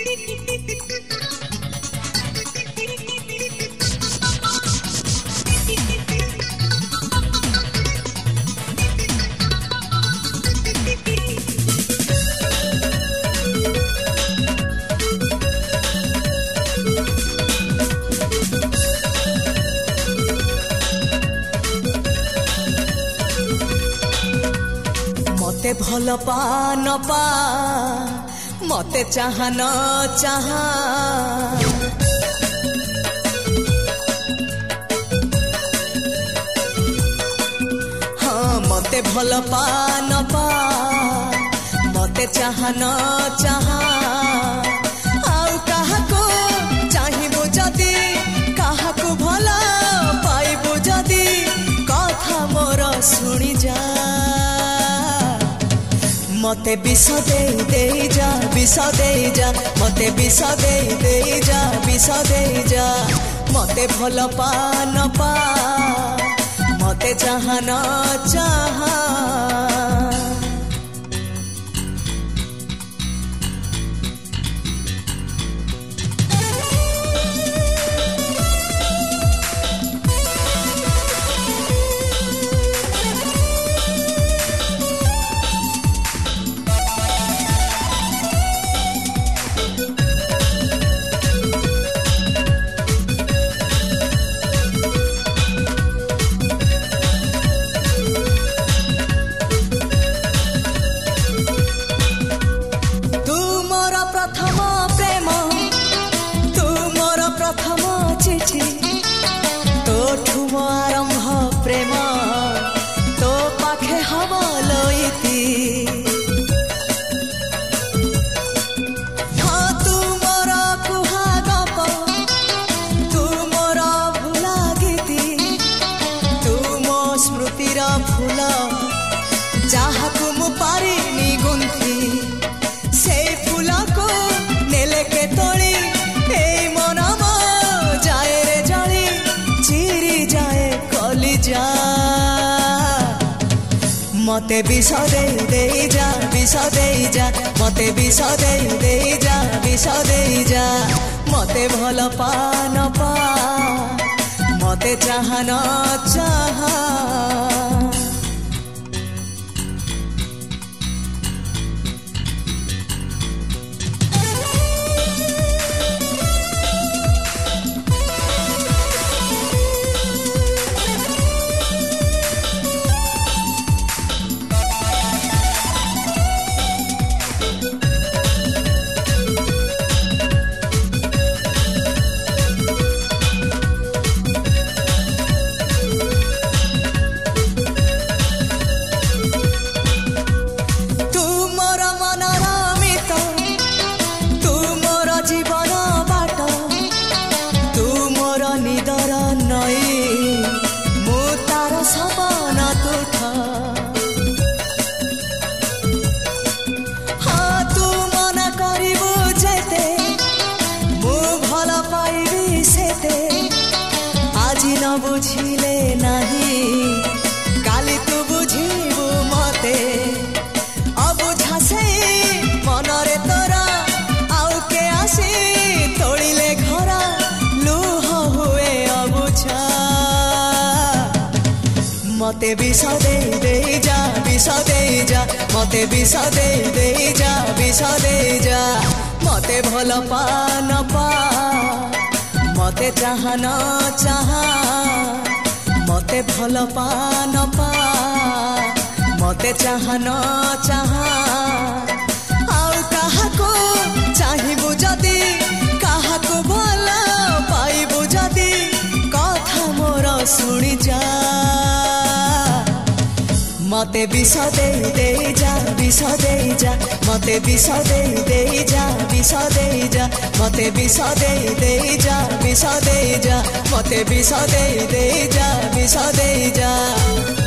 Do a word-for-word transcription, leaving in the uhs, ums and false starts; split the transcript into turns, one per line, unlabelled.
मते भल पा न पा मते चाह न चाह हाँ मते भल पा न पा मते चाह न चाह आउ काहाको चाहिबो जदी काहाको भल पाइबो जदी कथा मोर सुनी जा मते विष दे दे जा विष दे जा मते विष दे दे जा विष दे जा मते भल पा न पा मते चाह न चाह आरंभ प्रेम तो पाखे हम लईती हाँ तू मोर कुहा गप तू मोर भुला गीति तू मो स्मृतिर फूल जहाकू मु पारिनी गुंथी से फूल को नेले के तोड़ी मन जाए रे जली चिरी जाए कली जा मते विष दे दे जा विष दे जा मते विष दे दे जा विष दे जा मते भल पा न पा मते चाह न चाह आज न बुझिले नहीं काली तू बुझिबु मते अबुझा से मनरे तोरा आउ के आसी तोड़िले घर लुह हुए अबुझा मते विष दे दे जा विष दे जा मते विष दे दे जा विष दे जा मते भल पा न पा मते चाह न चाह मते भल पा न पा मते चाह न चाह आउ काहाको चाहिबु जदी काहाको भल पाइबु जदी कथा मोर सुनी जा मते विष दे दे जा विष दे जा मते विष दे दे जा विष दे जा मते विष दे दे जा विष दे जा मते विष दे दे जा विष दे जा।